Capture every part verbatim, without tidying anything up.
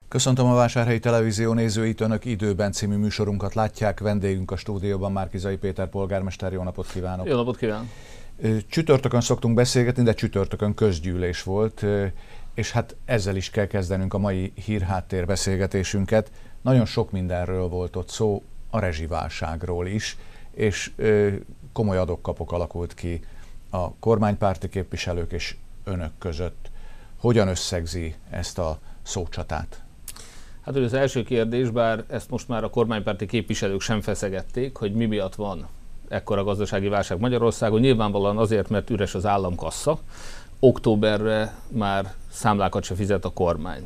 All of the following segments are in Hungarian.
Köszöntöm a Vásárhelyi Televízió nézőit, Önök Időben című műsorunkat látják. Vendégünk a stúdióban Márki-Zay Péter polgármester. Jó napot kívánok! Jó napot kívánok! Csütörtökön szoktunk beszélgetni, de csütörtökön közgyűlés volt, és hát ezzel is kell kezdenünk a mai hírháttér beszélgetésünket. Nagyon sok mindenről volt ott szó, a rezsiválságról is, és komoly adok-kapok alakult ki a kormánypárti képviselők és Önök között. Hogyan összegzi ezt a szócsatát? Hát az első kérdés, bár ezt most már a kormánypárti képviselők sem feszegették, hogy mi miatt van ekkora gazdasági válság Magyarországon. Nyilvánvalóan azért, mert üres az államkassa. Októberre már számlákat se fizet a kormány.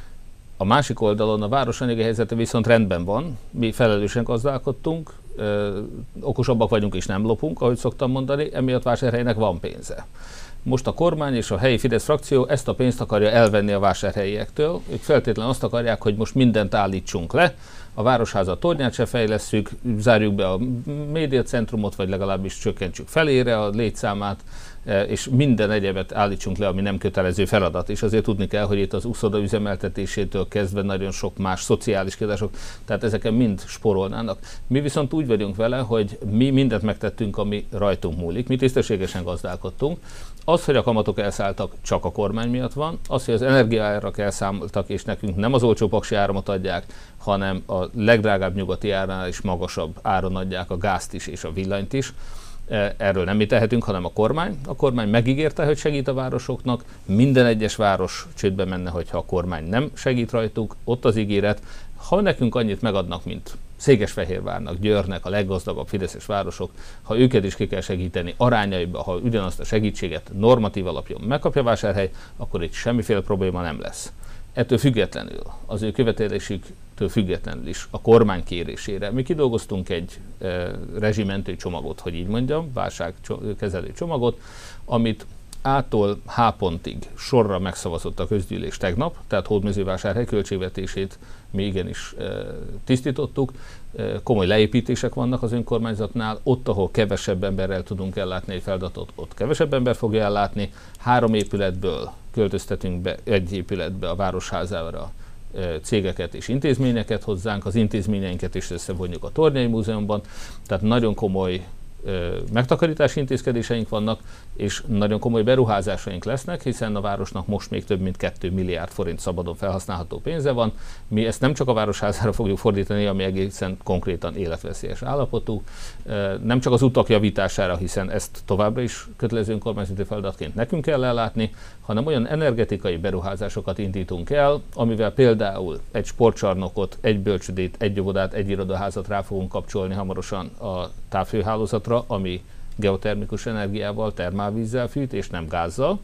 A másik oldalon a város anyagi helyzete viszont rendben van. Mi felelősen gazdálkodtunk, ö, okosabbak vagyunk és nem lopunk, ahogy szoktam mondani, emiatt Vásárhelynek van pénze. Most a kormány és a helyi Fidesz frakció ezt a pénzt akarja elvenni a vásárhelyiektől. Ők feltétlenül azt akarják, hogy most mindent állítsunk le, a Városháza tornyát se fejlesszük, zárjuk be a médiacentrumot, vagy legalábbis csökkentsük felére a létszámát, és minden egyebet állítsunk le, ami nem kötelező feladat. És azért tudni kell, hogy itt az uszoda üzemeltetésétől kezdve nagyon sok más szociális kiadások, tehát ezeken mind spórolnának. Mi viszont úgy vagyunk vele, hogy mi mindent megtettünk, ami rajtunk múlik. Mi tisztességesen gazdálkodtunk. Az, hogy a kamatok elszálltak, csak a kormány miatt van. Az, hogy az energiaárak elszámoltak, és nekünk nem az olcsó paksi áramot adják, hanem a legdrágább nyugati árnál is magasabb áron adják a gázt is és a villanyt is. Erről nem mi tehetünk, hanem a kormány. A kormány megígérte, hogy segít a városoknak. Minden egyes város csődbe menne, hogyha a kormány nem segít rajtuk. Ott az ígéret. Ha nekünk annyit megadnak, mint Székesfehérvárnak, Győrnek, a leggazdagabb fideszes városok, ha őket is ki kell segíteni arányaiba, ha ugyanazt a segítséget normatív alapjon megkapja Vásárhely, akkor itt semmiféle probléma nem lesz. Ettől függetlenül, az ő követelésüktől függetlenül is a kormány kérésére mi kidolgoztunk egy e, rezsimentő csomagot, hogy így mondjam, válságkezelő csomagot, amit A-tól H pontig sorra megszavazott a közgyűlés tegnap, tehát Hódmezővásárhely költségvetését mi igenis e, tisztítottuk. E, komoly leépítések vannak az önkormányzatnál, ott, ahol kevesebb emberrel tudunk ellátni egy feladatot, ott kevesebb ember fogja ellátni. Három épületből költöztetünk be egy épületbe a Városházára e, cégeket és intézményeket hozzánk, az intézményeinket is összevonjuk a Tornyai Múzeumban, tehát nagyon komoly megtakarítási intézkedéseink vannak, és nagyon komoly beruházásaink lesznek, hiszen a városnak most még több mint két milliárd forint szabadon felhasználható pénze van. Mi ezt nem csak a Városházára fogjuk fordítani, ami egészen konkrétan életveszélyes állapotú, nem csak az utak javítására, hiszen ezt továbbra is kötelező önkormányzati feladatként nekünk kell ellátni, hanem olyan energetikai beruházásokat indítunk el, amivel például egy sportcsarnokot, egy bölcsödét, egy óvodát, egy irodaházat rá fogunk kapcsolni hamarosan a távhőhálózatra, ami geotermikus energiával, termálvízzel fűt, és nem gázzal.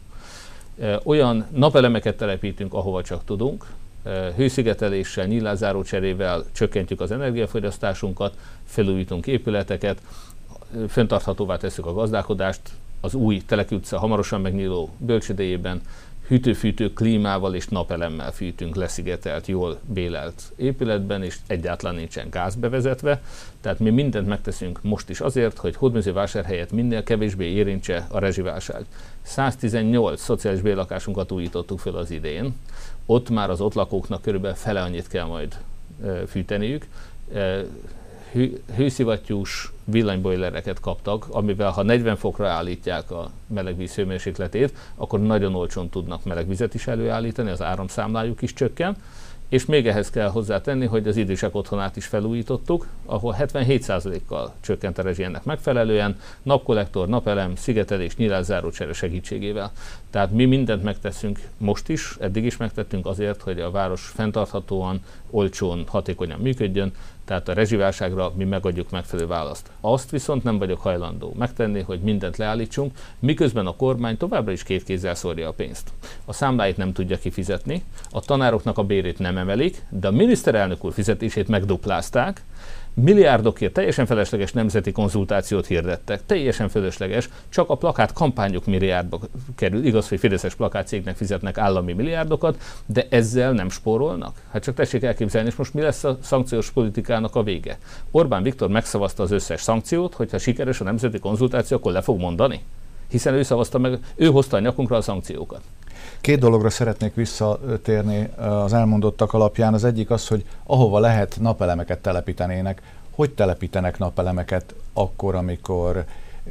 Olyan napelemeket telepítünk, ahova csak tudunk, hőszigeteléssel, nyílászáró cserével csökkentjük az energiafogyasztásunkat, felújítunk épületeket, fenntarthatóvá tesszük a gazdálkodást, az új Teleki utca hamarosan megnyíló bölcsödéjében hűtő-fűtő klímával és napelemmel fűtünk leszigetelt, jól bélelt épületben, és egyáltalán nincsen gáz bevezetve. Tehát mi mindent megteszünk most is azért, hogy Hódmezővásárhelyet minél kevésbé érintse a rezsiválság. száztizennyolc szociális bérlakásunkat újítottuk fel az idén. Ott már az ott lakóknak körülbelül fele annyit kell majd e, fűteniük. E, hő, hőszivattyús villanybojlereket kaptak, amivel ha negyven fokra állítják a melegvíz hőmérsékletét, akkor nagyon olcsón tudnak melegvizet is előállítani, az áramszámlájuk is csökken, és még ehhez kell hozzátenni, hogy az idősek otthonát is felújítottuk, ahol hetvenhét százalékkal csökkent a rezsi ennek megfelelően, napkollektor, napelem, szigetelés, nyílászárócsere segítségével. Tehát mi mindent megteszünk most is, eddig is megtettünk azért, hogy a város fenntarthatóan, olcsón, hatékonyan működjön, tehát a rezsiválságra mi megadjuk megfelelő választ. Azt viszont nem vagyok hajlandó megtenni, hogy mindent leállítsunk, miközben a kormány továbbra is két kézzel szórja a pénzt. A számláit nem tudja kifizetni, a tanároknak a bérét nem emelik, de a miniszterelnök úr fizetését megduplázták, milliárdokért teljesen felesleges nemzeti konzultációt hirdettek, teljesen fölösleges, csak a plakát kampányok milliárdba kerül. Igaz, hogy fideszes plakátcégnek fizetnek állami milliárdokat, de ezzel nem spórolnak. Hát csak tessék elképzelni, és most mi lesz a szankciós politikának a vége? Orbán Viktor megszavazta az összes szankciót, hogyha sikeres a nemzeti konzultáció, akkor le fog mondani? Hiszen ő szavazta meg, ő hozta a nyakunkra a szankciókat. Két dologra szeretnék visszatérni az elmondottak alapján. Az egyik az, hogy ahova lehet napelemeket telepítenének. Hogy telepítenek napelemeket akkor, amikor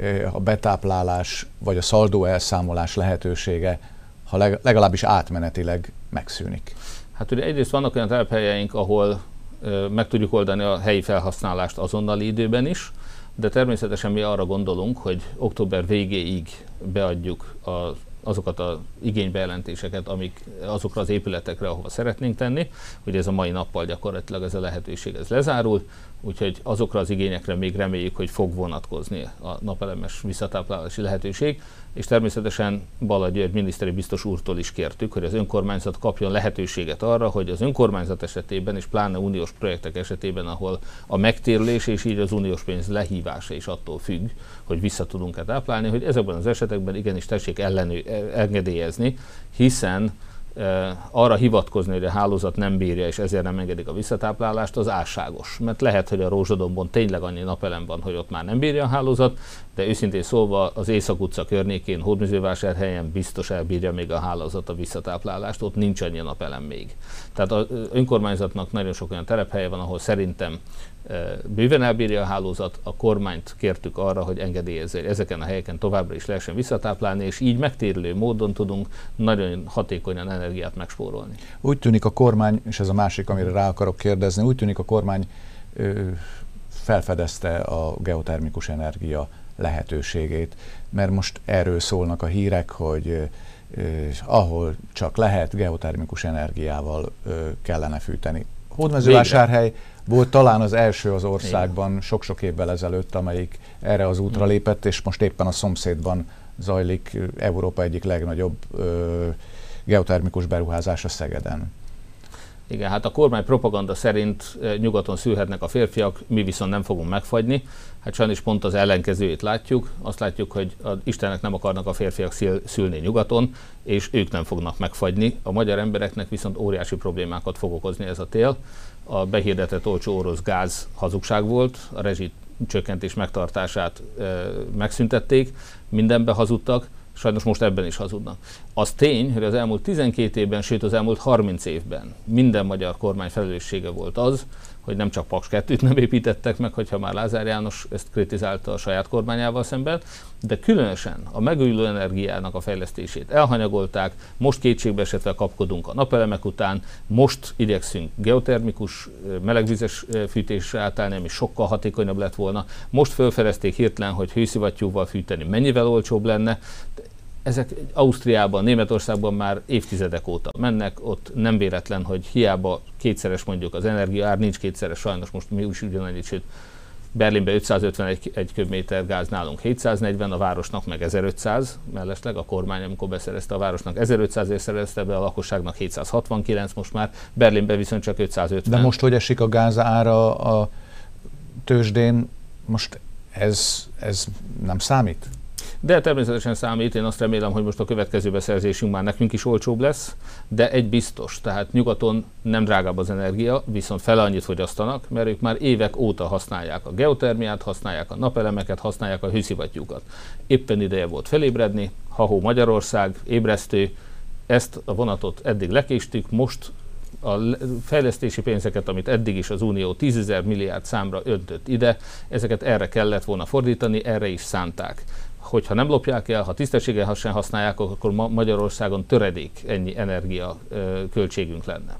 a betáplálás vagy a szaldó elszámolás lehetősége, ha legalábbis átmenetileg megszűnik? Hát ugye egyrészt vannak olyan telephelyeink, ahol ö, meg tudjuk oldani a helyi felhasználást azonnali időben is, de természetesen mi arra gondolunk, hogy október végéig beadjuk a, azokat az igénybejelentéseket, amik azokra az épületekre, ahova szeretnénk tenni, hogy ez a mai nappal gyakorlatilag ez a lehetőség ez lezárul, úgyhogy azokra az igényekre még reméljük, hogy fog vonatkozni a napelemes visszatáplálási lehetőség, és természetesen Balla György miniszteri biztos úrtól is kértük, hogy az önkormányzat kapjon lehetőséget arra, hogy az önkormányzat esetében és pláne uniós projektek esetében, ahol a megtérülés és így az uniós pénz lehívása is attól függ, hogy vissza tudunk-e táplálni, hogy ezekben az esetekben igenis tessék ellenő, engedélyezni, hiszen Uh, arra hivatkozni, hogy a hálózat nem bírja, és ezért nem engedik a visszatáplálást, az álságos. Mert lehet, hogy a Rózsadombon tényleg annyi napelem van, hogy ott már nem bírja a hálózat, de őszintén szólva az Észak utca környékén, Hódmezővásárhelyen biztos elbírja még a hálózat a visszatáplálást, ott nincs annyi napelem még. Tehát az önkormányzatnak nagyon sok olyan telephelye van, ahol szerintem uh, bőven elbírja a hálózat, a kormányt kértük arra, hogy engedélyezze, ezeken a helyeken továbbra is lehessen visszatáplálni, és így megtérülő módon tudunk nagyon hatékonyan energiát megspórolni. Úgy tűnik a kormány, és ez a másik, amire rá akarok kérdezni, úgy tűnik a kormány ö, felfedezte a geotermikus energia lehetőségét, mert most erről szólnak a hírek, hogy ö, ahol csak lehet, geotermikus energiával ö, kellene fűteni. Hódmezővásárhely volt talán az első az országban sok-sok évvel ezelőtt, amelyik erre az útra lépett, és most éppen a szomszédban zajlik Európa egyik legnagyobb ö, geotermikus beruházása Szegeden. Igen, hát a kormány propaganda szerint nyugaton szülhetnek a férfiak, mi viszont nem fogunk megfagyni. Hát sajnos pont az ellenkezőjét látjuk. Azt látjuk, hogy az Istenek nem akarnak a férfiak szülni nyugaton, és ők nem fognak megfagyni. A magyar embereknek viszont óriási problémákat fog okozni ez a tél. A behirdetett olcsó orosz gáz hazugság volt, a rezsi csökkentés megtartását e, megszüntették, mindenbe hazudtak, sajnos most ebben is hazudnak. Az tény, hogy az elmúlt tizenkét évben, sőt az elmúlt harminc évben minden magyar kormány felelőssége volt az, hogy nem csak Paks kettőt nem építettek meg, hogyha már Lázár János ezt kritizálta a saját kormányával szemben, de különösen a megújuló energiának a fejlesztését elhanyagolták, most kétségbe esetve kapkodunk a napelemek után, most igyekszünk geotermikus, melegvizes fűtésre átállni, ami sokkal hatékonyabb lett volna, most felfedezték hirtelen, hogy hőszivattyúval fűteni mennyivel olcsóbb lenne. Ezek Ausztriában, Németországban már évtizedek óta mennek, ott nem véletlen, hogy hiába kétszeres mondjuk az energiaár, nincs kétszeres sajnos, most mi is ugyanannyit, sőt Berlinben ötszázötvenegy köbméter gáz, nálunk hétszáznegyven, a városnak meg ezerötszáz, mellesleg a kormány, amikor beszerezte a városnak ezerötszázért szerezte be, a lakosságnak hétszázhatvankilenc most már, Berlinben viszont csak ötszázötven. De most hogy esik a gáz ára a tőzsdén, most ez, ez nem számít? De természetesen számít, én azt remélem, hogy most a következő beszerzésünk már nekünk is olcsóbb lesz, de egy biztos, tehát nyugaton nem drágább az energia, viszont fele annyit fogyasztanak, mert ők már évek óta használják a geotermiát, használják a napelemeket, használják a hőszivattyúkat. Éppen ideje volt felébredni, ha-hó Magyarország, ébresztő, ezt a vonatot eddig lekéstük, most a fejlesztési pénzeket, amit eddig is az Unió tízezer milliárd számra öntött ide, ezeket erre kellett volna fordítani, erre is szánták. Hogyha nem lopják el, ha tisztességesen használják, akkor ma Magyarországon töredék ennyi energia ö, költségünk lenne.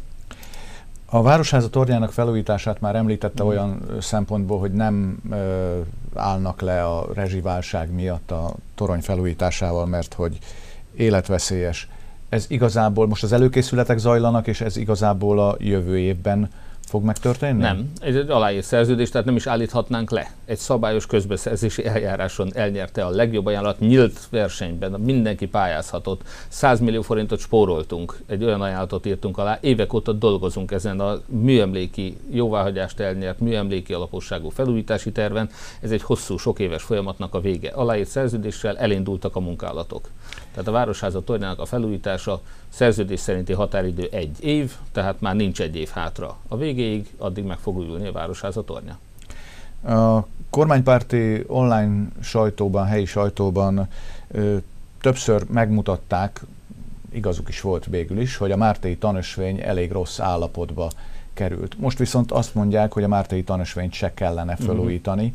A Városháza tornyának felújítását már említette mm. olyan szempontból, hogy nem ö, állnak le a rezsiválság miatt a torony felújításával, mert hogy életveszélyes. Ez igazából most az előkészületek zajlanak, és ez igazából a jövő évben fog megtörténni? Nem. Ez egy aláírt szerződés, tehát nem is állíthatnánk le. Egy szabályos közbeszerzési eljáráson elnyerte a legjobb ajánlat, nyílt versenyben, mindenki pályázhatott. száz millió forintot spóroltunk, egy olyan ajánlatot írtunk alá, évek óta dolgozunk ezen a műemléki, jóváhagyást elnyert műemléki alaposságú felújítási terven. Ez egy hosszú, sok éves folyamatnak a vége. Aláírt szerződéssel elindultak a munkálatok. Tehát a Városháza tornyának a felújítása szerződés szerinti határidő egy év, tehát már nincs egy év hátra. A végéig addig meg fog újulni a Városháza tornya. A kormánypárti online sajtóban, helyi sajtóban ö, többször megmutatták, igazuk is volt végül is, hogy a mártéi tanösvény elég rossz állapotba került. Most viszont azt mondják, hogy a mártéi tanösvényt se kellene felújítani,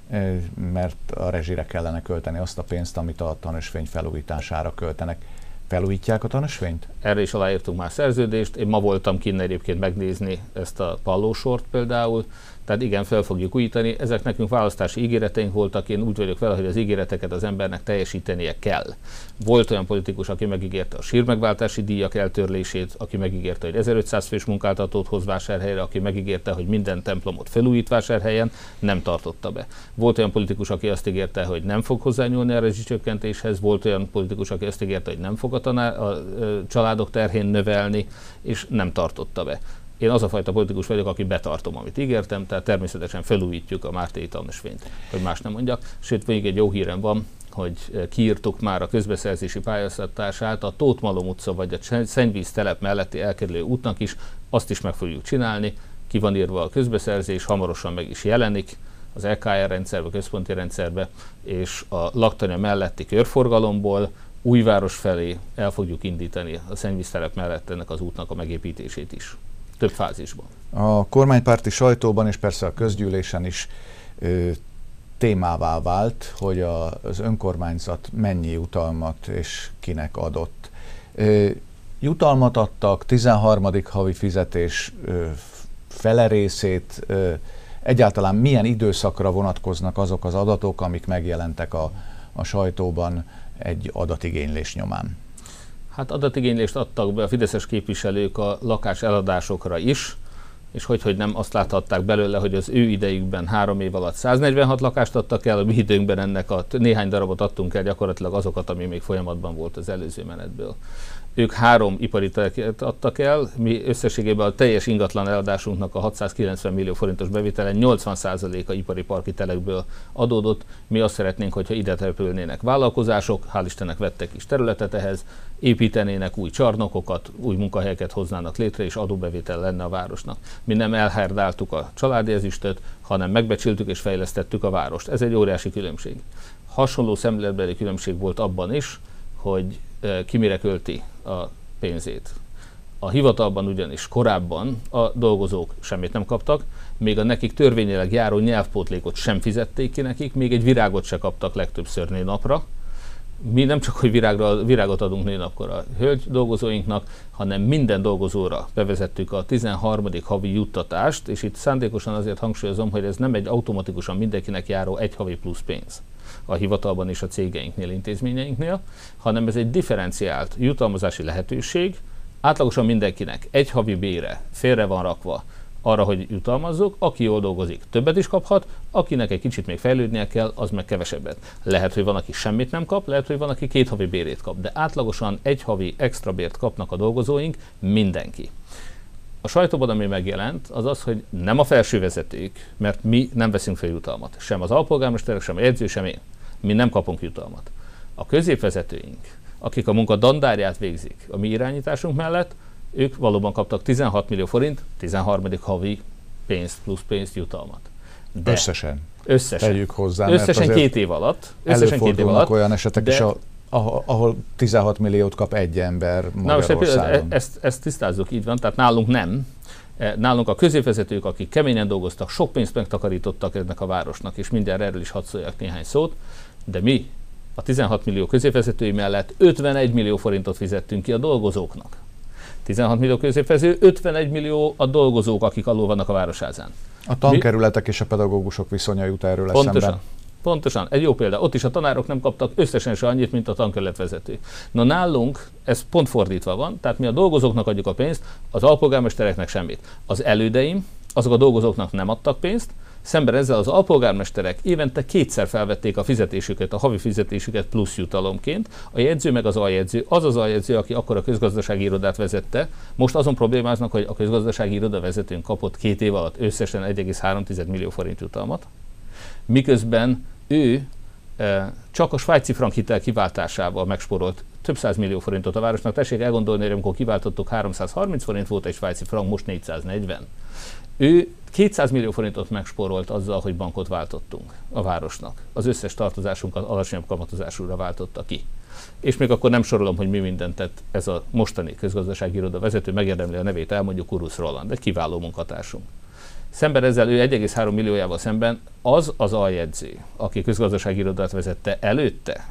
mert a rezsire kellene költeni azt a pénzt, amit a tanösvény felújítására költenek. Felújítják a tanösvényt? Erre is aláírtunk már szerződést. Én ma voltam kinn egyébként megnézni ezt a pallósort például. Tehát igen, fel fogjuk újítani. Ezek nekünk választási ígéreteink voltak. Én úgy vagyok vele, hogy az ígéreteket az embernek teljesítenie kell. Volt olyan politikus, aki megígérte a sírmegváltási díjak eltörlését, aki megígérte, hogy ezerötszáz fős munkáltatót hoz Vásárhelyre, aki megígérte, hogy minden templomot felújít Vásárhelyen, nem tartotta be. Volt olyan politikus, aki azt ígérte, hogy nem fog hozzányúlni a rezsicsökkentéshez, volt olyan politikus, aki azt ígérte, hogy nem fog a, tanár, a, a családok terhén növelni, és nem tartotta be. Én az a fajta politikus vagyok, aki betartom, amit ígértem, tehát természetesen felújítjuk a mártéi tanösvényt, hogy más nem mondjak. Sőt, még egy jó hírem van, hogy kiírtuk már a közbeszerzési pályáztatását a Tóth Malom utca vagy a Szennyvíz telep melletti elkerülő útnak is, azt is meg fogjuk csinálni. Ki van írva a közbeszerzés, hamarosan meg is jelenik az é ká er rendszerbe, a központi rendszerbe, és a laktanya melletti körforgalomból Újváros felé el fogjuk indítani a Szennyvíz telep mellett ennek az útnak a megépítését is. Több fázisban. A kormánypárti sajtóban és persze a közgyűlésen is ö, témává vált, hogy a, az önkormányzat mennyi jutalmat és kinek adott. Ö, jutalmat adtak, tizenharmadik havi fizetés ö, fele részét, ö, egyáltalán milyen időszakra vonatkoznak azok az adatok, amik megjelentek a, a sajtóban egy adatigénylés nyomán? Hát adatigénylést adtak be a fideszes képviselők a lakás eladásokra is, és hogy, hogy nem azt láthatták belőle, hogy az ő idejükben három év alatt száznegyvenhat lakást adtak el, a mi időnkben ennek a néhány darabot adtunk el, gyakorlatilag azokat, ami még folyamatban volt az előző menetből. Ők három ipari telket adtak el, mi összességében a teljes ingatlan eladásunknak a hatszázkilencven millió forintos bevétele nyolcvan százaléka ipari parki telekből adódott. Mi azt szeretnénk, hogyha ide települnének vállalkozások, hál' Istennek vettek is területet ehhez, építenének új csarnokokat, új munkahelyeket hoznának létre, és adóbevétel lenne a városnak. Mi nem elherdáltuk a családi ezüstöt, hanem megbecsültük és fejlesztettük a várost. Ez egy óriási különbség. Hasonló szemléletbeli különbség volt abban is, hogy ki mire költi a pénzét. A hivatalban ugyanis korábban a dolgozók semmit nem kaptak, még a nekik törvényileg járó nyelvpótlékot sem fizették ki nekik, még egy virágot se kaptak legtöbbször nőnapra. Mi nem csak, hogy virágra, virágot adunk nőnapkor a hölgy dolgozóinknak, hanem minden dolgozóra bevezettük a tizenharmadik havi juttatást, és itt szándékosan azért hangsúlyozom, hogy ez nem egy automatikusan mindenkinek járó egy havi plusz pénz a hivatalban és a cégeinknél, intézményeinknél, hanem ez egy differenciált jutalmazási lehetőség, átlagosan mindenkinek egy havi bére félre van rakva arra, hogy jutalmazzuk, aki jól dolgozik, többet is kaphat, akinek egy kicsit még fejlődnie kell, az meg kevesebbet. Lehet, hogy van, aki semmit nem kap, lehet, hogy van, aki két havi bérét kap, de átlagosan egy havi extra bért kapnak a dolgozóink, mindenki. A sajtóban, ami megjelent, az az, hogy nem a felső vezetők, mert mi nem veszünk fel jutalmat. Sem az alpolgármesterek, sem a jegyző, sem én. Mi nem kapunk jutalmat. A középvezetőink, akik a munka dandárját végzik a mi irányításunk mellett, ők valóban kaptak tizenhat millió forint, tizenharmadik havi pénzt plusz pénzt jutalmat. De összesen. Összesen. Tegyük hozzá. Összesen két év alatt. Összesen két év alatt. Olyan esetek de, is, a, ahol tizenhat milliót kap egy ember Magyarországon. Na most ezt, ezt tisztázzuk, így van, tehát nálunk nem. Nálunk a középvezetők, akik keményen dolgoztak, sok pénzt megtakarítottak ennek a városnak, és mindjárt erről is hadd szóljak néhány szót, de mi a tizenhat millió középvezetői mellett ötvenegy millió forintot fizettünk ki a dolgozóknak. tizenhat millió középvezető, ötvenegy millió a dolgozók, akik alul vannak a városházán. A tankerületek mi? És a pedagógusok viszonya jut erről eszembe. Pontosan. Pontosan, egy jó példa. Ott is a tanárok nem kaptak összesen se annyit, mint a tankerületvezető. Na nálunk ez pont fordítva van, tehát mi a dolgozóknak adjuk a pénzt, az alpolgármestereknek semmit. Az elődeim, azok a dolgozóknak nem adtak pénzt, szemben ezzel az alpolgármesterek évente kétszer felvették a fizetésüket, a havi fizetésüket plusz jutalomként. A jegyző meg az aljegyző, az az aljegyző, aki akkor a közgazdasági irodát vezette. Most azon problémáznak, hogy a közgazdasági iroda vezetőn kapott két év alatt összesen egy egész három millió forint jutalmat, miközben ő e, csak a svájci frank hitel kiváltásával megsporolt több száz millió forintot a városnak. Tessék elgondolni, hogy amikor kiváltottuk, háromszázharminc forint volt egy svájci frank, most négyszáznegyven. Ő kétszáz millió forintot megsporolt azzal, hogy bankot váltottunk a városnak. Az összes tartozásunkat alacsonyabb kamatozásúra váltotta ki. És még akkor nem sorolom, hogy mi mindent tett ez a mostani közgazdasági iroda vezető, megérdemli a nevét, elmondjuk Kurusz Roland, egy kiváló munkatársunk. Szemben ezzel ő egy egész három milliójával szemben az az aljegyző, aki közgazdasági irodát vezette előtte,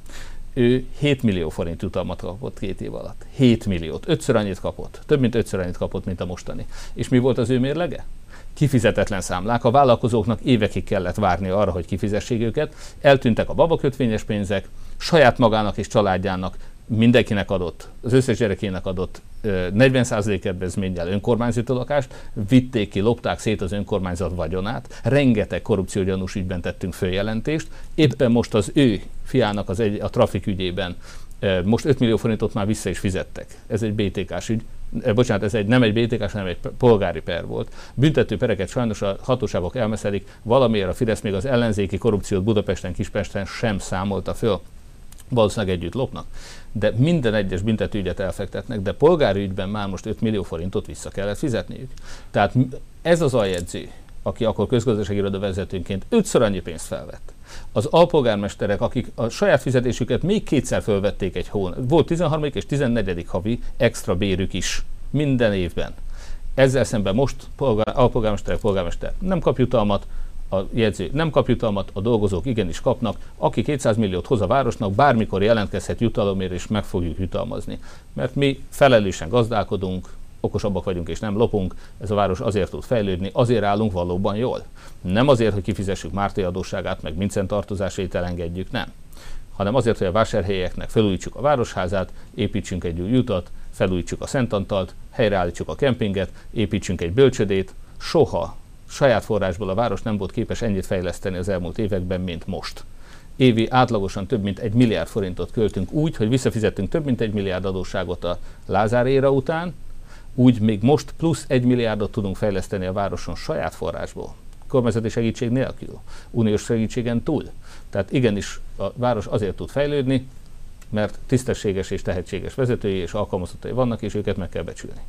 ő hét millió forint jutalmat kapott két év alatt. hét milliót. Ötször annyit kapott. Több mint ötször annyit kapott, mint a mostani. És mi volt az ő mérlege? Kifizetetlen számlák. A vállalkozóknak évekig kellett várni arra, hogy kifizessék őket. Eltűntek a babakötvényes pénzek, saját magának és családjának mindenkinek adott, az összes gyerekének adott negyven százalék kedvezménnyel önkormányzati lakást, vitték ki, lopták szét az önkormányzat vagyonát, rengeteg korrupciógyanús ügyben tettünk följelentést, éppen most az ő fiának az egy, a trafik ügyében most öt millió forintot már vissza is fizettek. Ez egy bé té ká-s ügy, bocsánat, ez egy, nem egy bé té ká-s, hanem egy polgári per volt. Büntető pereket sajnos a hatóságok elmeszelik, valamiért a Fidesz még az ellenzéki korrupciót Budapesten, Kispesten sem számolta föl. Valószínűleg együtt lopnak, de minden egyes büntetőügyet elfektetnek, de polgári ügyben már most öt millió forintot vissza kellett fizetniük. Tehát ez az aljegyző, aki akkor közgazdasági iroda vezetőnként ötször annyi pénzt felvett. Az alpolgármesterek, akik a saját fizetésüket még kétszer fölvették egy hónap, volt tizenharmadik és tizennegyedik havi extra bérük is minden évben. Ezzel szemben most polgár, alpolgármesterek, polgármester nem kap jutalmat, a jegyző nem kap jutalmat, a dolgozók igenis kapnak, aki kétszáz milliót hoz a városnak, bármikor jelentkezhet jutalomért, és meg fogjuk jutalmazni. Mert mi felelősen gazdálkodunk, okosabbak vagyunk és nem lopunk, ez a város azért tud fejlődni, azért állunk valóban jól. Nem azért, hogy kifizessük Márté adósságát, meg Mincen tartozásait elengedjük, nem. Hanem azért, hogy a vásárhelyeknek felújítsuk a városházát, építsünk egy új utat, felújítsuk a Szent Antalt, helyreállítsuk a kempinget, építsünk egy bölcsödét. Soha saját forrásból a város nem volt képes ennyit fejleszteni az elmúlt években, mint most. Évi átlagosan több mint egy milliárd forintot költünk úgy, hogy visszafizettünk több mint egy milliárd adósságot a Lázár éra után, úgy még most plusz egy milliárdot tudunk fejleszteni a városon saját forrásból. Kormányzati segítség nélkül, uniós segítségen túl. Tehát igenis a város azért tud fejlődni, mert tisztességes és tehetséges vezetői és alkalmazottai vannak, és őket meg kell becsülni.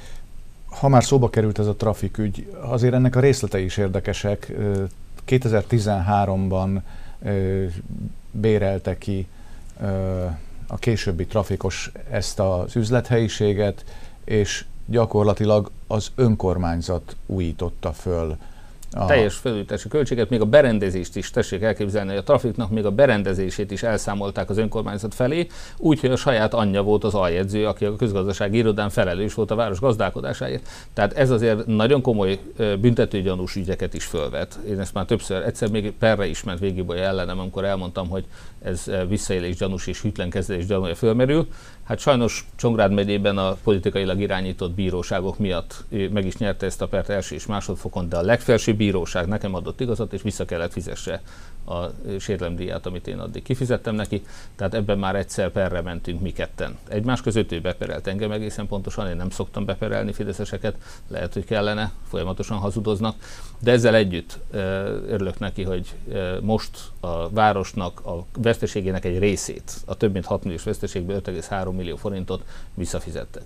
Ha már szóba került ez a trafikügy, azért ennek a részletei is érdekesek. kétezer-tizenháromban bérelte ki a későbbi trafikos ezt az üzlethelyiséget, és gyakorlatilag az önkormányzat újította föl. A teljes felújítási költséget, még a berendezést is, tessék elképzelni, hogy a trafiknak még a berendezését is elszámolták az önkormányzat felé, úgyhogy a saját anyja volt az aljegyző, aki a közgazdasági irodán felelős volt a város gazdálkodásáért. Tehát ez azért nagyon komoly büntetőgyanús ügyeket is fölvet. Én ezt már többször, egyszer még perre is ment végigbolya ellenem, amikor elmondtam, hogy ez visszaélés gyanús és hűtlen kezelés gyanúja fölmerül. Hát sajnos Csongrád megyében a politikailag irányított bíróságok miatt meg is nyerte ezt a pert első és másodfokon, de a legfelsőbb bíróság nekem adott igazat, és vissza kellett fizesse a sérlemdíját, amit én addig kifizettem neki. Tehát ebben már egyszer perre mentünk mi ketten. Egymás között ő beperelt engem egészen pontosan, én nem szoktam beperelni fideszeseket, lehet, hogy kellene, folyamatosan hazudoznak, de ezzel együtt örülök neki, hogy most a városnak a veszteségének egy részét, a több mint hat milliós veszteségből öt egész három millió forintot visszafizettek.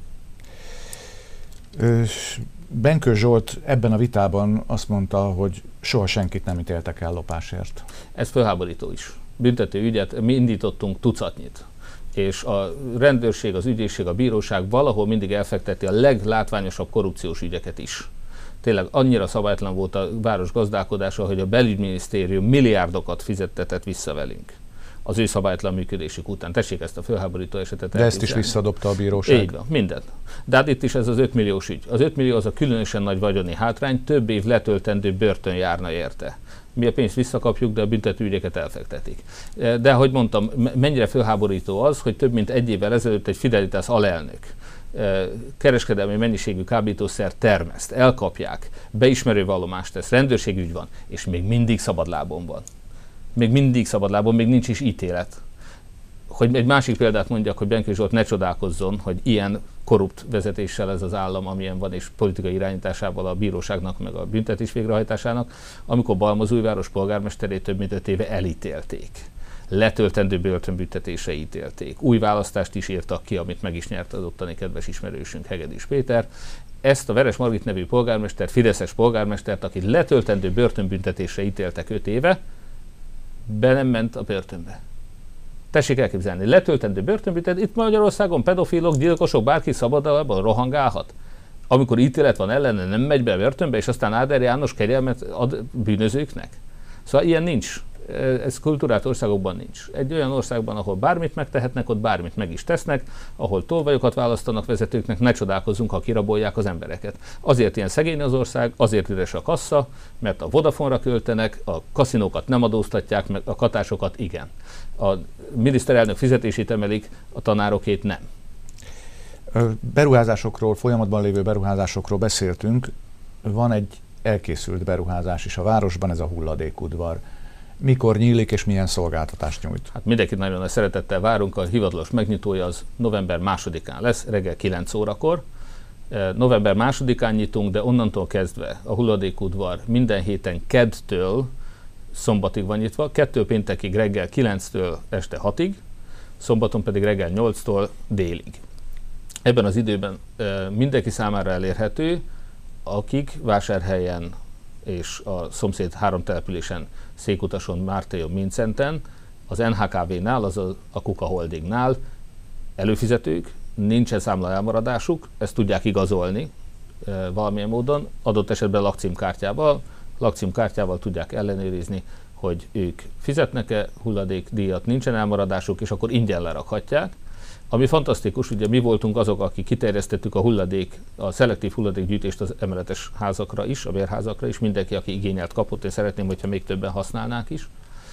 Benkő Zsolt ebben a vitában azt mondta, hogy soha senkit nem ítéltek el lopásért. Ez fölháborító is. Büntető ügyet mi indítottunk tucatnyit, és a rendőrség, az ügyészség, a bíróság valahol mindig elfekteti a leglátványosabb korrupciós ügyeket is. Tényleg annyira szabálytlan volt a város gazdálkodása, hogy a belügyminisztérium milliárdokat fizettetett vissza velünk az ő szabálytlan működésük után. Tessék ezt a fölháborító esetet De ezt is visszadobta a bíróság. Így van, mindent. De hát itt is ez az öt milliós ügy. Az öt millió az a különösen nagy vagyoni hátrány, több év letöltendő börtön járna érte. Mi a pénzt visszakapjuk, de a büntető ügyeket elfektetik. De ahogy mondtam, mennyire fölháborító az, hogy több mint egy évvel ezelőtt egy Fidelitas alelnök kereskedelmi mennyiségű kábítószer termeszt, elkapják, beismerő vallomást tesz, rendőrségügy van, és még mindig szabadlábon van. Még mindig szabadlábon, még nincs is ítélet. Hogy egy másik példát mondjak, hogy Benkő Zsolt ne csodálkozzon, hogy ilyen korrupt vezetéssel ez az állam, amilyen van, és politikai irányításával a bíróságnak, meg a büntetés végrehajtásának, amikor Balmazújváros polgármesterét több mint öt éve elítélték. Letöltendő börtönbüntetésre ítélték. Új választást is írtak ki, amit meg is nyert az ottani kedves ismerősünk, Hegedűs Péter. Ezt a Veres Margit nevű polgármestert, fideszes polgármestert, akit letöltendő börtönbüntetésre ítéltek öt éve, be nem ment a börtönbe. Tessék elképzelni, letöltendő börtönbüntetés, itt Magyarországon pedofilok, gyilkosok, bárki szabadalban rohangálhat. Amikor ítélet van ellene, nem megy be a börtönbe, és aztán Áder János kegyelmet ad bűnözőknek. Szóval ilyen nincs. Ez kultúrált országokban nincs. Egy olyan országban, ahol bármit megtehetnek, ott bármit meg is tesznek, ahol tolvajokat választanak vezetőknek, ne csodálkozzunk, ha kirabolják az embereket. Azért ilyen szegény az ország, azért üres a kassa, mert a Vodafone-ra költenek, a kaszinókat nem adóztatják, meg a katásokat igen. A miniszterelnök fizetését emelik, a tanárokét nem. Beruházásokról, folyamatban lévő beruházásokról beszéltünk. Van egy elkészült beruházás is a városban, ez a hulladékudvar. Mikor nyílik és milyen szolgáltatást nyújt? Hát mindenkit nagyon nagy szeretettel várunk, a hivatalos megnyitója az november másodikán lesz, reggel kilenc órakor. November másodikán nyitunk, de onnantól kezdve a hulladékudvar minden héten keddtől szombatig van nyitva, kettő péntekig reggel kilenctől este hatig, szombaton pedig reggel nyolctól délig. Ebben az időben mindenki számára elérhető, akik Vásárhelyen és a szomszéd három településen, Székutason, Mártéjon, Mincenten, az en há ká vé-nál, azaz a Kuka Holdingnál előfizetők, nincsen számla elmaradásuk, ezt tudják igazolni e, valamilyen módon, adott esetben lakcímkártyával, lakcímkártyával tudják ellenőrizni, hogy ők fizetnek-e hulladékdíjat, nincsen elmaradásuk, és akkor ingyen lerakhatják. Ami fantasztikus, ugye mi voltunk azok, akik kiterjesztettük a hulladék, a szelektív hulladékgyűjtést az emeletes házakra is, a bérházakra is, mindenki, aki igényelt, kapott, és szeretném, hogyha még többen használnák is.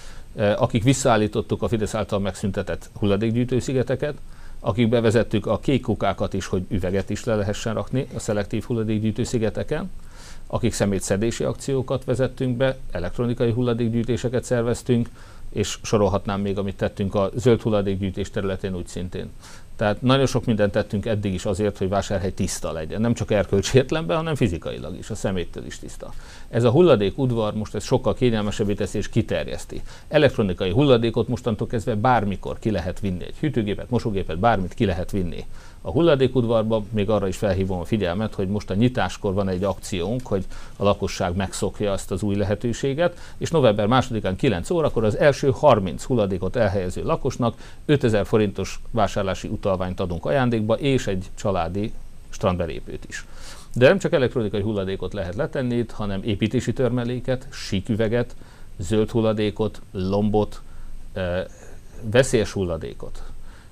Akik visszaállítottuk a Fidesz által megszüntetett hulladékgyűjtőszigeteket, akik bevezettük a kék kukákat is, hogy üveget is le lehessen rakni a szelektív hulladékgyűjtőszigeteken, akik szemétszedési akciókat vezettünk be, elektronikai hulladékgyűjtéseket szerveztünk, és sorolhatnám még, amit tettünk a zöld hulladékgyűjtés területén úgy szintén. Tehát nagyon sok mindent tettünk eddig is azért, hogy Vásárhely tiszta legyen. Nem csak erkölcsi értelemben, hanem fizikailag is, a szeméttől is tiszta. Ez a hulladékudvar most ez sokkal kényelmesebbé teszi és kiterjeszti. Elektronikai hulladékot mostantól kezdve bármikor ki lehet vinni. Egy hűtőgépet, mosógépet, bármit ki lehet vinni. A hulladékudvarba még arra is felhívom a figyelmet, hogy most a nyitáskor van egy akciónk, hogy a lakosság megszokja ezt az új lehetőséget, és november másodikán kilenc órakor az első harminc hulladékot elhelyező lakosnak ötezer forintos vásárlási utalványt adunk ajándékba, és egy családi strandbelépőt is. De nem csak elektronikai hulladékot lehet letenni itt, hanem építési törmeléket, síküveget, zöld hulladékot, lombot, e, veszélyes hulladékot,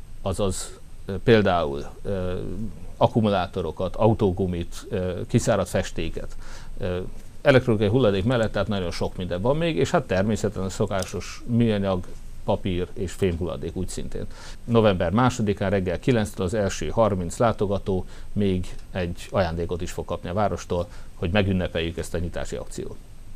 azaz e, például e, akkumulátorokat, autógumit, e, kiszáradt festéket. E, elektronikai hulladék mellett tehát nagyon sok minden van még, és hát természetesen a szokásos műanyag, papír és fémhulladék úgy szintén. November másodikán reggel kilenctől az első harminc látogató még egy ajándékot is fog kapni a várostól, hogy megünnepeljük ezt a nyitási akciót.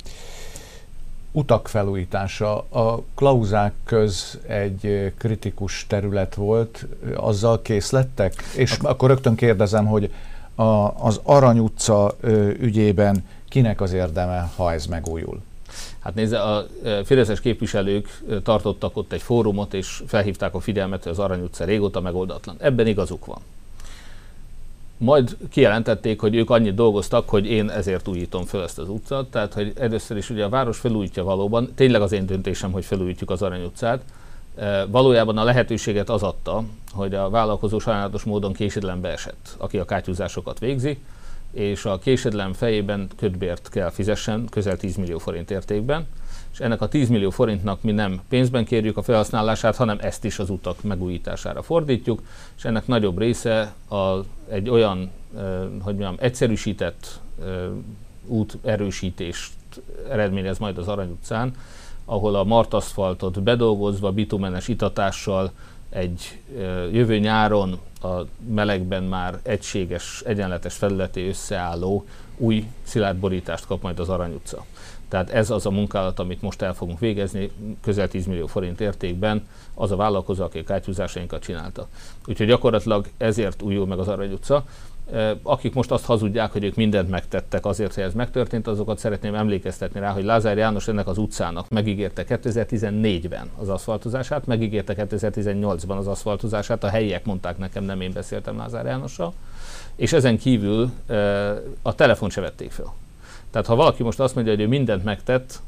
Utak felújítása. A klauzák köz egy kritikus terület volt, azzal kész lettek? És a... akkor rögtön kérdezem, hogy a, az Arany utca ügyében kinek az érdeme, ha ez megújul? Hát nézze, a fideszes képviselők tartottak ott egy fórumot, és felhívták a figyelmet, hogy az Arany utca régóta megoldatlan. Ebben igazuk van. Majd kijelentették, hogy ők annyit dolgoztak, hogy én ezért újítom föl ezt az utcát. Tehát, hogy először is ugye a város felújítja valóban, tényleg az én döntésem, hogy felújítjuk az Arany utcát. Valójában a lehetőséget az adta, hogy a vállalkozó sajnálatos módon késedelembe esett, aki a kátyúzásokat végzi, és a késedelem fejében kötbért kell fizessen, közel tíz millió forint értékben, és ennek a tíz millió forintnak mi nem pénzben kérjük a felhasználását, hanem ezt is az utak megújítására fordítjuk, és ennek nagyobb része a, egy olyan, eh, hogy mondjam, egyszerűsített eh, út erősítést eredményez majd az Arany utcán, ahol a martaszfaltot bedolgozva, bitumenes itatással egy eh, jövő nyáron a melegben már egységes, egyenletes felületé összeálló új szilárd borítást kap majd az Arany utca. Tehát ez az a munkálat, amit most el fogunk végezni, közel tíz millió forint értékben, az a vállalkozó, aki a kátyúzásainkat csinálta. Úgyhogy gyakorlatilag ezért újul meg az Arany utca. Akik most azt hazudják, hogy ők mindent megtettek azért, hogy ez megtörtént, azokat szeretném emlékeztetni rá, hogy Lázár János ennek az utcának megígérte kétezer-tizennégyben az aszfaltozását, megígérte kétezer-tizennyolcban az aszfaltozását, a helyiek mondták nekem, nem én beszéltem Lázár Jánossal, és ezen kívül a telefont se vették föl. Tehát ha valaki most azt mondja, hogy ő mindent megtett,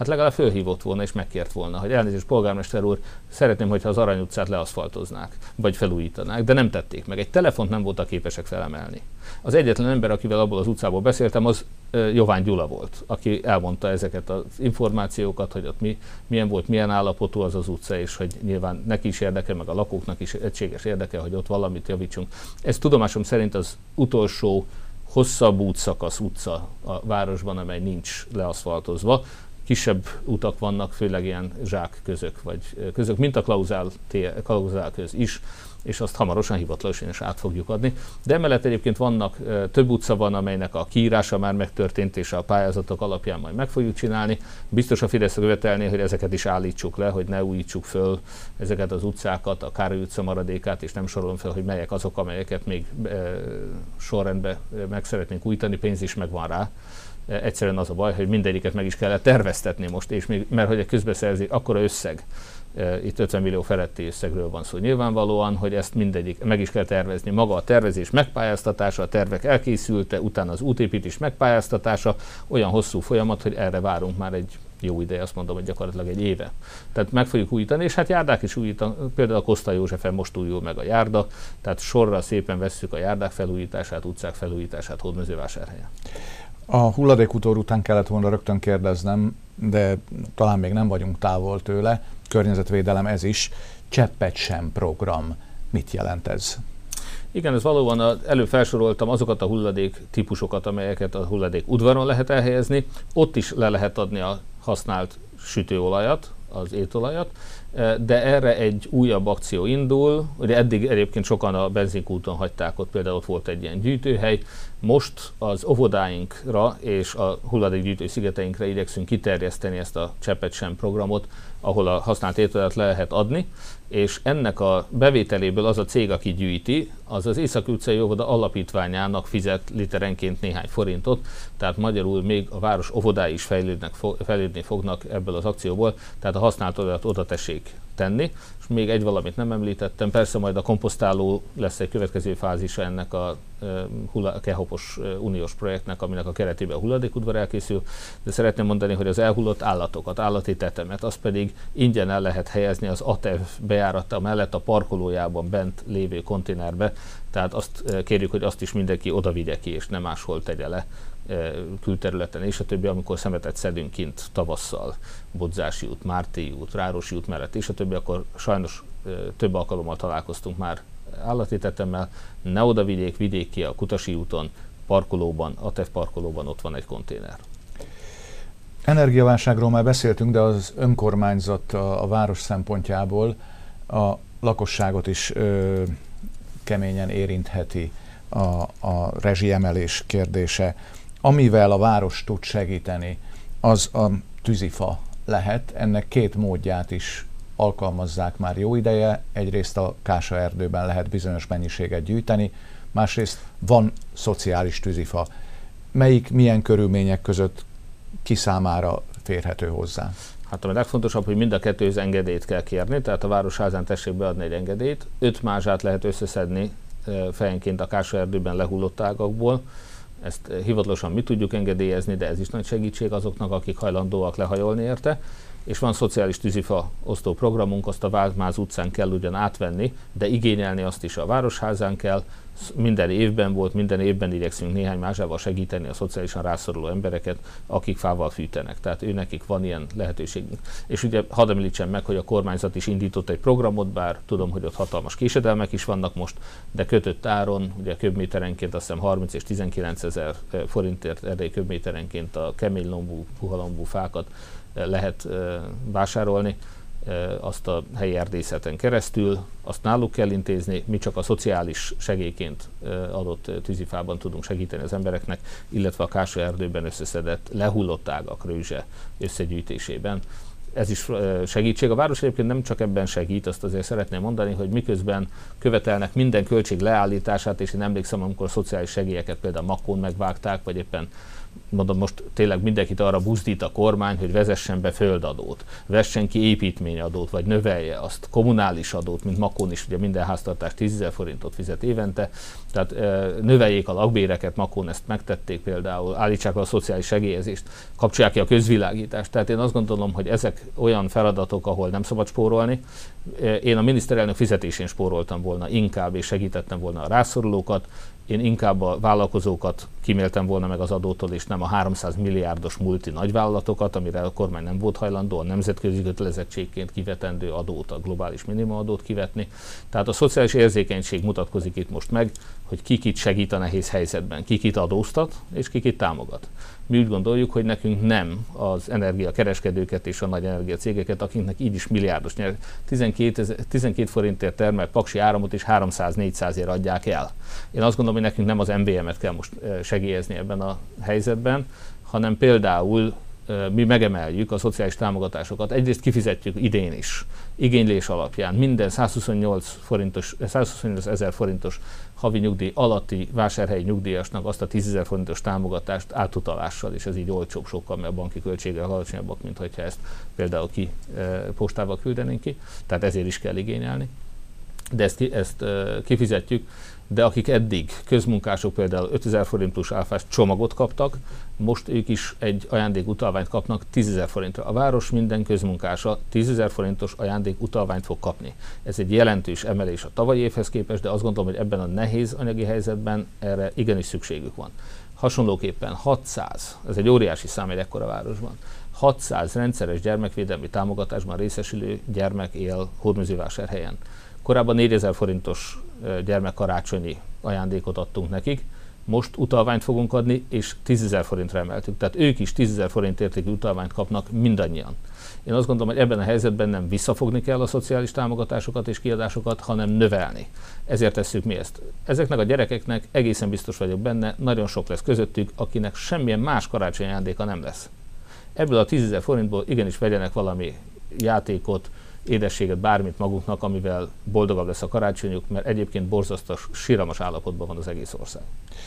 hát legalább fölhívott volna és megkért volna, hogy elnézést, polgármester úr, szeretném, hogyha az Arany utcát leaszfaltoznák, vagy felújítanák, de nem tették meg. Egy telefont nem voltak képesek felemelni. Az egyetlen ember, akivel abból az utcából beszéltem, az Jovány Gyula volt, aki elmondta ezeket az információkat, hogy ott mi, milyen volt, milyen állapotú az az utca, és hogy nyilván neki is érdeke, meg a lakóknak is egységes érdeke, hogy ott valamit javítsunk. Ez tudomásom szerint az utolsó hosszabb útszakasz utca a városban, amely nincs leaszfaltozva. Kisebb utak vannak, főleg ilyen zsákközök, vagy közök, mint a Klauzál, Klauzál köz is, és azt hamarosan hivatalosan is át fogjuk adni. De emellett egyébként vannak, több utca van, amelynek a kiírása már megtörtént, és a pályázatok alapján majd meg fogjuk csinálni. Biztos a Fidesz követelné, hogy ezeket is állítsuk le, hogy ne újítsuk föl ezeket az utcákat, a Károly utca maradékát, és nem sorolom fel, hogy melyek azok, amelyeket még e, sorrendben meg szeretnénk újítani, pénz is megvan rá. Egyszerűen az a baj, hogy mindegyiket meg is kellett terveztetni most, és még, mert hogy a közbeszerzés akkora összeg, itt ötven millió feletti összegről van szó nyilvánvalóan, hogy ezt mindegyik meg is kell tervezni. Maga a tervezés megpályáztatása, a tervek elkészülte, utána az útépítés megpályáztatása, olyan hosszú folyamat, hogy erre várunk már egy jó ideje, azt mondom, hogy gyakorlatilag egy éve. Tehát meg fogjuk újítani, és hát járdák is újítanak, például a Koszta Józsefen most újul meg a járda, tehát sorra szépen vesszük a járdák felújítását, utcák felújítását Hódmezővásárhelyen. A hulladékútor után kellett volna rögtön kérdeznem, de talán még nem vagyunk távol tőle. Környezetvédelem ez is. Cseppet sem program. Mit jelent ez? Igen, ez valóban előbb felsoroltam azokat a hulladék típusokat, amelyeket a hulladék udvaron lehet elhelyezni. Ott is le lehet adni a használt sütőolajat, az étolajat, de erre egy újabb akció indul. Ugye eddig egyébként sokan a benzinkúton hagyták, ott például ott volt egy ilyen gyűjtőhely. Most az óvodáinkra és a hulladékgyűjtő szigeteinkre igyekszünk kiterjeszteni ezt a Cseppet sem programot, ahol a használt ételeket le lehet adni, és ennek a bevételéből az a cég, aki gyűjti, az az Északi utcai óvoda alapítványának fizet literenként néhány forintot, tehát magyarul még a város óvodái is fejlődnek, fejlődni fognak ebből az akcióból, tehát a használt olajat oda tessék tenni. És még egy valamit nem említettem, persze majd a komposztáló lesz egy következő fázisa ennek a uh, Kehopos uh, uniós projektnek, aminek a keretében a hulladékudvar elkészül, de szeretném mondani, hogy az elhullott állatokat, állati tetemet, azt pedig ingyen el lehet helyezni az á té e vé bejárata mellett a parkolójában bent lévő konténerbe, tehát azt uh, kérjük, hogy azt is mindenki oda vigye ki, és nem máshol tegye le külterületen, és a többi, amikor szemetet szedünk kint tavasszal, Bodzási út, Mártéi út, Rárosi út mellett, és a többi, akkor sajnos több alkalommal találkoztunk már állati tetemmel, ne oda vigyék, vigyék ki a Kutasi úton, parkolóban, á té e vé parkolóban ott van egy konténer. Energiaválságról már beszéltünk, de az önkormányzat a, a város szempontjából a lakosságot is ö, keményen érintheti a, a rezsiemelés kérdése. Amivel a város tud segíteni, az a tűzifa lehet. Ennek két módját is alkalmazzák már jó ideje. Egyrészt a Kása erdőben lehet bizonyos mennyiséget gyűjteni, másrészt van szociális tűzifa. Melyik, milyen körülmények között ki számára férhető hozzá? Hát a legfontosabb, hogy mind a kettőhöz engedélyt kell kérni, tehát a városházán tessék beadni egy engedélyt. Öt mázsát lehet összeszedni fejenként a Kása erdőben lehullott ágakból. Ezt hivatalosan mi tudjuk engedélyezni, de ez is nagy segítség azoknak, akik hajlandóak lehajolni érte. És van szociális tűzifa osztó programunk, azt a Vázmáz utcán kell ugyan átvenni, de igényelni azt is a Városházán kell. Minden évben volt, minden évben igyekszünk néhány mázsával segíteni a szociálisan rászoruló embereket, akik fával fűtenek. Tehát ő nekik van ilyen lehetőségünk. És ugye hadd említsem meg, hogy a kormányzat is indított egy programot, bár tudom, hogy ott hatalmas késedelmek is vannak most, de kötött áron, ugye köbméterenként azt hiszem harminc és tizenkilenc ezer forintért erre köbméterenként a kemény lombú, puha lombú fákat lehet vásárolni, azt a helyi erdészeten keresztül, azt náluk kell intézni, mi csak a szociális segélyként adott tűzifában tudunk segíteni az embereknek, illetve a Kása erdőben összeszedett lehullott ágak rőzse összegyűjtésében. Ez is segítség. A város egyébként nem csak ebben segít, azt azért szeretném mondani, hogy miközben követelnek minden költség leállítását, és én emlékszem, amikor a szociális segélyeket például Makón megvágták, vagy éppen mondom, most tényleg mindenkit arra buzdít a kormány, hogy vezessen be földadót, vessen ki építményadót, vagy növelje azt, kommunális adót, mint Makón is, ugye minden háztartás tízezer forintot fizet évente, tehát növeljék a lakbéreket, Makón ezt megtették például, állítsák a szociális segélyezést, kapcsolják ki a közvilágítást. Tehát én azt gondolom, hogy ezek olyan feladatok, ahol nem szabad spórolni. Én a miniszterelnök fizetésén spóroltam volna inkább, és segítettem volna a rászorulókat. Én inkább a vállalkozókat kíméltem volna meg az adótól, és nem a háromszáz milliárdos multi nagyvállalatokat, amire a kormány nem volt hajlandó a nemzetközi kötelezettségként kivetendő adót, a globális minimumadót kivetni. Tehát a szociális érzékenység mutatkozik itt most meg, hogy ki kit segít a nehéz helyzetben, ki kit adóztat, és ki kit támogat. Mi úgy gondoljuk, hogy nekünk nem az energiakereskedőket és a nagy energiacégeket, akiknek így is milliárdos nyer, tizenkét forintért termelt paksi áramot és háromszáz-négyszázért adják el. Én azt gondolom, hogy nekünk nem az em vé em-et kell most segélyezni ebben a helyzetben, hanem például mi megemeljük a szociális támogatásokat. Egyrészt kifizetjük idén is, igénylés alapján minden százhuszonnyolc ezer forintos havi nyugdíj alatti vásárhelyi nyugdíjasnak azt a tízezer forintos támogatást átutalással, és ez így olcsóbb sokkal, mert a banki költségek alacsonyabbak, mint hogyha ezt például ki postával küldenénk ki, tehát ezért is kell igényelni. De ezt, ezt kifizetjük, de akik eddig közmunkások például ötezer forint plusz áfás csomagot kaptak, most ők is egy ajándékutalványt kapnak tízezer forintra. A város minden közmunkása tízezer forintos ajándékutalványt fog kapni. Ez egy jelentős emelés a tavalyi évhez képest, de azt gondolom, hogy ebben a nehéz anyagi helyzetben erre igenis szükségük van. Hasonlóképpen hatszáz, ez egy óriási szám egy ekkora városban, hatszáz rendszeres gyermekvédelmi támogatásban részesülő gyermek él Hódmezővásárhelyen. Korábban négyezer forintos gyermekkarácsonyi ajándékot adtunk nekik, most utalványt fogunk adni, és tízezer forintra emeltük. Tehát ők is tízezer forint értékű utalványt kapnak mindannyian. Én azt gondolom, hogy ebben a helyzetben nem visszafogni kell a szociális támogatásokat és kiadásokat, hanem növelni. Ezért tesszük mi ezt. Ezeknek a gyerekeknek egészen biztos vagyok benne, nagyon sok lesz közöttük, akinek semmilyen más karácsonyi ajándéka nem lesz. Ebből a tízezer forintból igenis vegyenek valami játékot, édességet, bármit maguknak, amivel boldogabb lesz a karácsonyuk, mert egyébként borzasztó, síralmas állapotban van az egész ország.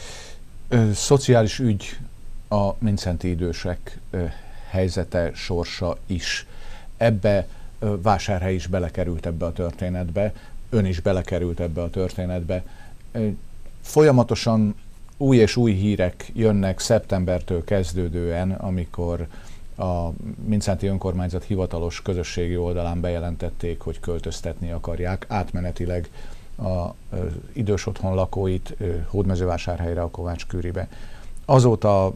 Ö, szociális ügy a mindszenty idősek ö, helyzete, sorsa is. Ebbe ö, Vásárhely is belekerült ebbe a történetbe, ön is belekerült ebbe a történetbe. Ö, folyamatosan új és új hírek jönnek szeptembertől kezdődően, amikor a Mindszenty önkormányzat hivatalos közösségi oldalán bejelentették, hogy költöztetni akarják átmenetileg az idős otthon lakóit Hódmezővásárhelyre, a Kovács-Kőribe. Azóta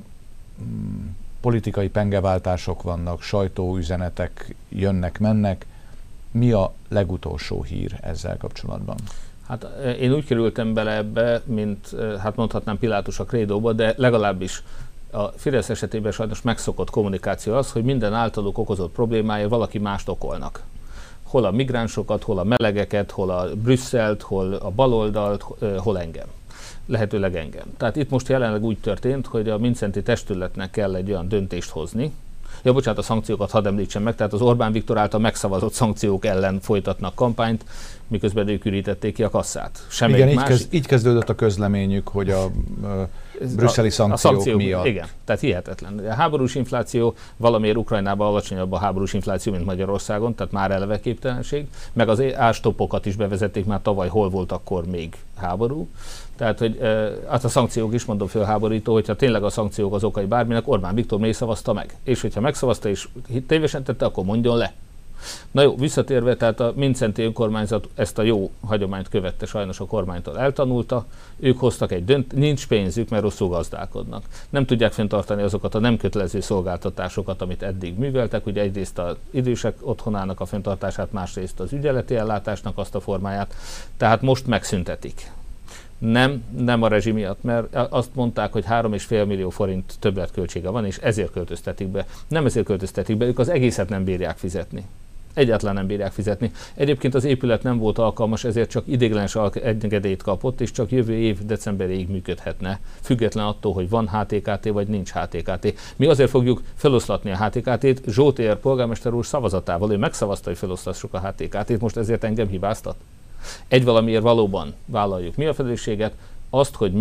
mm, politikai pengeváltások vannak, sajtóüzenetek jönnek-mennek. Mi a legutolsó hír ezzel kapcsolatban? Hát én úgy kerültem bele ebbe, mint hát mondhatnám Pilátus a krédóba, de legalábbis a Fidesz esetében sajnos megszokott kommunikáció az, hogy minden általuk okozott problémáért valaki mást okolnak. Hol a migránsokat, hol a melegeket, hol a Brüsszelt, hol a baloldalt, hol engem. Lehetőleg engem. Tehát itt most jelenleg úgy történt, hogy a Mindszenty testületnek kell egy olyan döntést hozni. Ja, bocsánat, a szankciókat hadd említsem meg, tehát az Orbán Viktor által megszavazott szankciók ellen folytatnak kampányt, miközben ők ürítették ki a kasszát. Semmelyik Igen, más... így, kezd, így kezdődött a közleményük, hogy a, a brüsszeli szankciók, a szankciók miatt. Igen, tehát hihetetlen. A háborús infláció, valamiért Ukrajnában alacsonyabb a háborús infláció, mint Magyarországon, tehát már eleve képtelenség, meg az ástoppokat is bevezették már tavaly, hol volt akkor még háború. Tehát, hogy e, azt a szankciók is, mondom, fölháborító, hogyha tényleg a szankciók az okai bárminek, Orbán Viktor még szavazta meg. És hogyha megszavazta és tévesen tette, akkor mondjon le. Na jó, visszatérve, tehát a Mindszenty önkormányzat ezt a jó hagyományt követte, sajnos a kormánytól eltanulta, ők hoztak egy dönt, nincs pénzük, mert rosszul gazdálkodnak. Nem tudják fenntartani azokat a nem kötelező szolgáltatásokat, amit eddig műveltek, ugye egyrészt az idősek otthonának a fenntartását, másrészt az ügyeleti ellátásnak azt a formáját, tehát most megszüntetik. Nem, nem a rezsi miatt, mert azt mondták, hogy három és fél millió forint többletköltsége van, és ezért költöztetik be. Nem ezért költöztetik be, ők az egészet nem bírják fizetni. Egyáltalán nem bírják fizetni. Egyébként az épület nem volt alkalmas, ezért csak ideiglenes engedélyt kapott, és csak jövő év decemberéig működhetne, független attól, hogy van há té ká té vagy nincs há té ká té. Mi azért fogjuk feloszlatni a há té ká té-t, Zsótér polgármester úr szavazatával, ő megszavazta, hogy feloszlassuk a há té ká té-t, most ezért engem hibáztat. Egy valamiért valóban vállaljuk mi a felelősséget, azt, hogy mi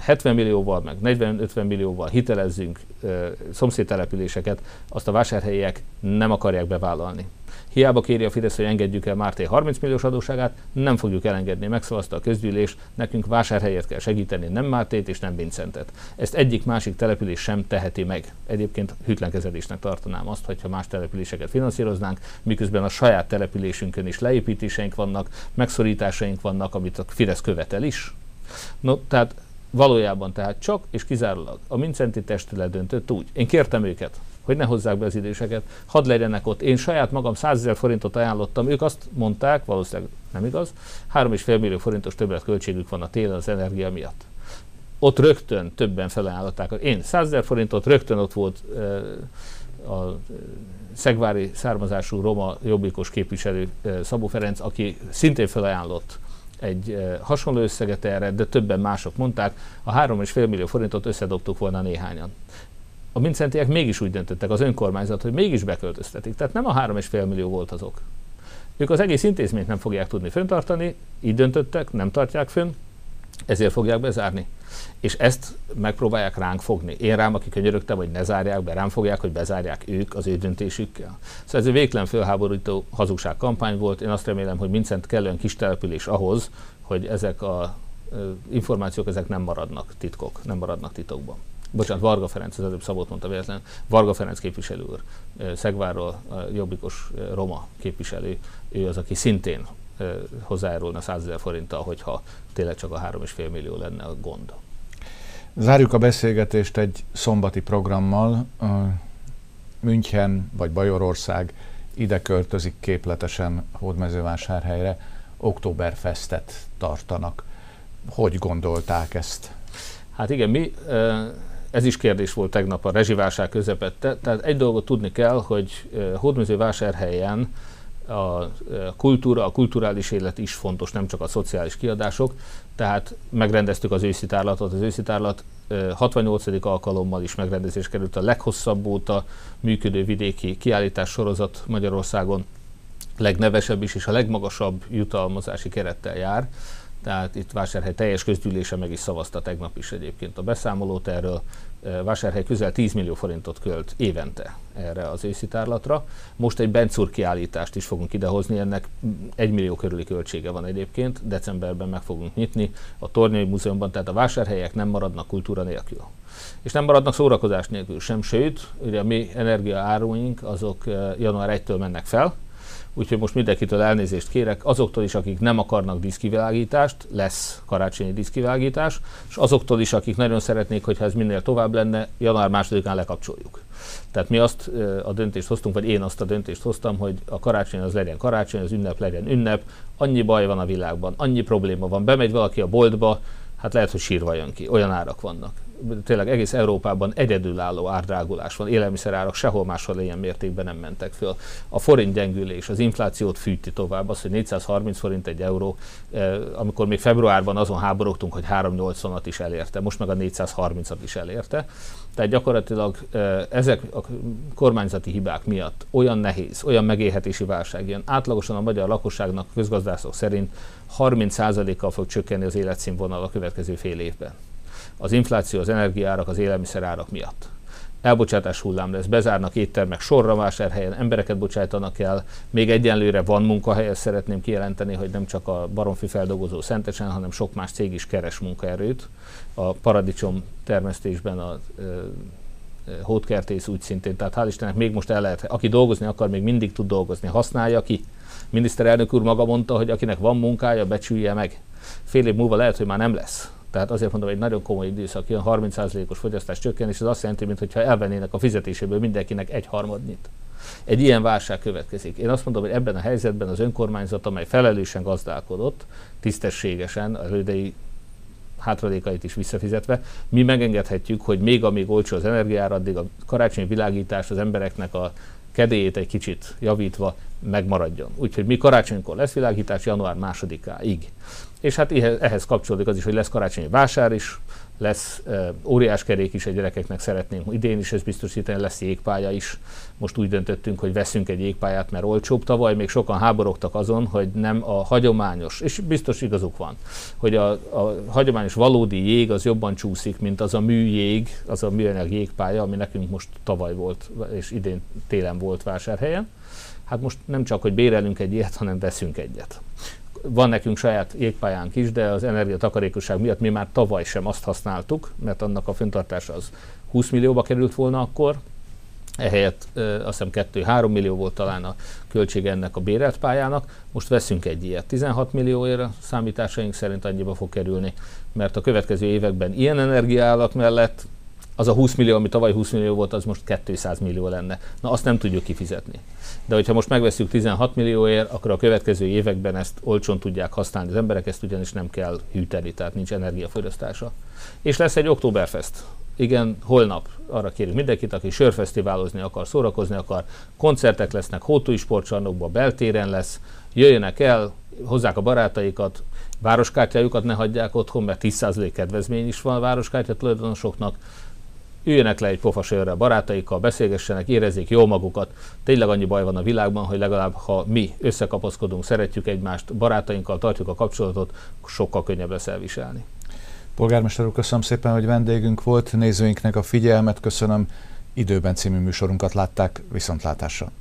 hetven millióval, meg negyven-ötven millióval hitelezzünk ö, szomszédtelepüléseket, azt a vásárhelyiek nem akarják bevállalni. Hiába kéri a Fidesz, hogy engedjük el Márté harminc milliós adósságát, nem fogjuk elengedni, megszavazta a közgyűlés, nekünk vásárhelyet kell segíteni, nem Mártét és nem Vincentet. Ezt egyik másik település sem teheti meg. Egyébként hűtlenkezelésnek tartanám azt, hogyha más településeket finanszíroznánk, miközben a saját településünkön is leépítéseink vannak, megszorításaink vannak, amit a Fidesz követel is. No, tehát valójában tehát csak és kizárólag a Vincenti testület döntött úgy. Én kértem őket, hogy ne hozzák be az időseket, hadd legyenek ott. Én saját magam százezer forintot ajánlottam, ők azt mondták, valószínűleg nem igaz, három és fél millió forintos többletköltségük van a télen az energia miatt. Ott rögtön többen felajánlották. Én százezer forintot, rögtön ott volt e, a szegvári származású roma jobbikos képviselő e, Szabó Ferenc, aki szintén felajánlott egy e, hasonló összeget erre, de többen mások mondták, a három és fél millió forintot összedobtuk volna néhányan. A vincentiek mégis úgy döntöttek, az önkormányzat, hogy mégis beköltöztetik. Tehát nem a három és fél millió volt azok. Ők az egész intézményt nem fogják tudni fenntartani, így döntöttek, nem tartják fönn, ezért fogják bezárni. És ezt megpróbálják ránk fogni. Én rám, aki könyörögtem, hogy ne zárják be, rám fogják, hogy bezárják ők az ő döntésükkel. Szóval ez egy végtelen fölháborító hazugságkampány volt. Én azt remélem, hogy Vincent kellően kis település ahhoz, hogy ezek az információk ezek nem maradnak titkok, nem maradnak titokban. Bocsánat, Varga Ferenc, az előbb Szabót mondta véletlenül, Varga Ferenc képviselő úr, Szegvárról a jobbikos roma képviselő, ő az, aki szintén hozzájárulna százezer forinttal, hogyha tényleg csak a három és fél millió lenne a gond. Zárjuk a beszélgetést egy szombati programmal. München vagy Bajorország ide költözik képletesen Hódmezővásárhelyre, Oktoberfestet tartanak. Hogy gondolták ezt? Hát igen, mi... Ez is kérdés volt tegnap a rezsiválság közepette. Tehát egy dolgot tudni kell, hogy Hódmezővásárhelyen a kultúra, a kulturális élet is fontos, nem csak a szociális kiadások. Tehát megrendeztük az őszi tárlatot. Az őszi tárlat hatvannyolcadik alkalommal is megrendezés került, a leghosszabb óta működő vidéki kiállítás sorozat Magyarországon, legnevesebb is és a legmagasabb jutalmazási kerettel jár. Tehát itt Vásárhely teljes közgyűlése meg is szavazta tegnap is egyébként a beszámolót erről. Vásárhely közel tíz millió forintot költ évente erre az őszi tárlatra. Most egy Bencúr kiállítást is fogunk idehozni, ennek egy millió körüli költsége van egyébként. Decemberben meg fogunk nyitni a Tornyai Múzeumban, tehát a vásárhelyek nem maradnak kultúra nélkül. És nem maradnak szórakozás nélkül sem, sőt, ugye a mi energiaáruink azok január elsejétől mennek fel, úgyhogy most mindenkitől elnézést kérek, azoktól is, akik nem akarnak díszkivilágítást, lesz karácsonyi díszkivilágítás, és azoktól is, akik nagyon szeretnék, hogyha ez minél tovább lenne, január másodikán lekapcsoljuk. Tehát mi azt a döntést hoztunk, vagy én azt a döntést hoztam, hogy a karácsony az legyen karácsony, az ünnep legyen ünnep, annyi baj van a világban, annyi probléma van, bemegy valaki a boltba, hát lehet, hogy sírva jön ki, olyan árak vannak. Tényleg egész Európában egyedülálló árdrágulás van, élelmiszerárak sehol máshol ilyen mértékben nem mentek föl. A forint gyengülés, az inflációt fűti tovább, az, hogy négyszázharminc forint egy euró, eh, amikor még februárban azon háborogtunk, hogy háromszáznyolcvanat is elérte, most meg a négyszázharmincat is elérte. Tehát gyakorlatilag eh, ezek a kormányzati hibák miatt olyan nehéz, olyan megélhetési válság jön. Átlagosan a magyar lakosságnak közgazdászok szerint harminc százalékkal fog csökkenni az életszínvonal a következő fél évben. Az infláció, az energiaárak, az élelmiszerárak miatt. Elbocsátás hullám lesz, bezárnak éttermek sorra Vásárhelyen, embereket bocsájtanak el, még egyenlőre van munkahely, ezt szeretném kijelenteni, hogy nem csak a baromfi feldolgozó Szentesen, hanem sok más cég is keres munkaerőt. A paradicsom termesztésben a e, e, hódkertész úgy szintén, tehát hál' Istennek még most el lehet, aki dolgozni akar, még mindig tud dolgozni, használja ki. Miniszterelnök úr maga mondta, hogy akinek van munkája, becsülje meg. Fél év múlva lehet, hogy már nem lesz. Tehát azért mondom, egy nagyon komoly időszak, ilyen harminc százalékos fogyasztás csökkenés, ez azt jelenti, mintha elvennének a fizetéséből mindenkinek egy harmadnyit. Egy ilyen válság következik. Én azt mondom, hogy ebben a helyzetben az önkormányzat, amely felelősen gazdálkodott, tisztességesen, a elődei hátradékait is visszafizetve, mi megengedhetjük, hogy még amíg olcsó az energiára, addig a karácsonyi világítás az embereknek a kedélyét egy kicsit javítva megmaradjon. Úgyhogy mi karácsonykor lesz világítás, január másodikáig. És hát ehhez kapcsolódik az is, hogy lesz karácsonyi vásár is, lesz e, óriáskerék is a gyerekeknek, szeretnénk idén is ezt biztosítani, lesz jégpálya is. Most úgy döntöttünk, hogy veszünk egy jégpályát, mert olcsóbb. Tavaly még sokan háborogtak azon, hogy nem a hagyományos, és biztos igazuk van, hogy a, a hagyományos valódi jég az jobban csúszik, mint az a műjég, az a műanyag jégpálya, ami nekünk most tavaly volt, és idén télen volt Vásárhelyen. Hát most nem csak, hogy bérelünk egy ilyet, hanem veszünk egyet. Van nekünk saját jégpályánk is, de az energiatakarékosság miatt mi már tavaly sem azt használtuk, mert annak a fenntartása az húsz millióba került volna akkor, ehelyett ö, azt hiszem kettő-három millió volt talán a költsége ennek a bérelt pályának. Most veszünk egy ilyet. tizenhat millióért számításaink szerint annyiba fog kerülni, mert a következő években ilyen energiaállak mellett az a húsz millió, ami tavaly húsz millió volt, az most kétszáz millió lenne. Na, azt nem tudjuk kifizetni. De hogyha most megveszünk tizenhat millióért, akkor a következő években ezt olcsón tudják használni az emberek, ezt ugyanis nem kell hűteni, tehát nincs energiafogyasztása. És lesz egy Oktoberfest. Igen, holnap arra kérünk mindenkit, aki sörfesztiválozni akar, szórakozni akar, koncertek lesznek, Hótói sportcsarnokban, beltéren lesz, jöjjenek el, hozzák a barátaikat, városkártyájukat ne hagyják otthon, mert tíz százalék kedvezmény is van a városkártya tulajdonosoknak, üljenek le egy pofasörrel barátaikkal, beszélgessenek, érezzék jól magukat. Tényleg annyi baj van a világban, hogy legalább ha mi összekapaszkodunk, szeretjük egymást, barátainkkal tartjuk a kapcsolatot, sokkal könnyebb lesz elviselni. Polgármester úr, köszönöm szépen, hogy vendégünk volt, nézőinknek a figyelmet köszönöm. Időben című műsorunkat látták, viszontlátásra.